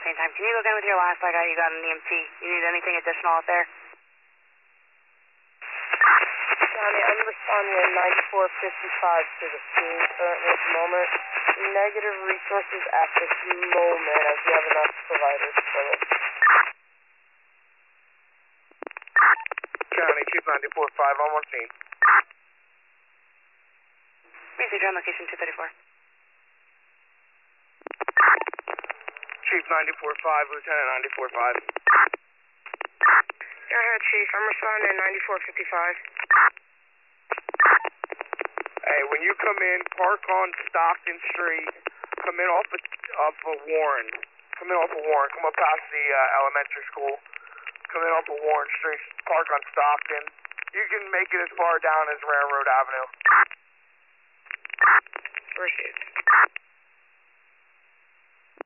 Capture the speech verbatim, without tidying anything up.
same time. Can you go again with your last? I got you got an E M T. You need anything additional out there? County, I'm responding at ninety-four fifty-five to the scene currently at the moment. Negative resources at this moment as we have enough providers for it. County, Chief ninety-four five on one scene. Message on location two thirty-four. Chief ninety-four five, Lieutenant ninety-four five. Go ahead, Chief. I'm responding at ninety-four fifty-five. Hey, when you come in, park on Stockton Street. Come in off of, off of Warren. Come in off of Warren. Come up past the uh, elementary school. Come in off of Warren Street. Park on Stockton. You can make it as far down as Railroad Avenue. Received.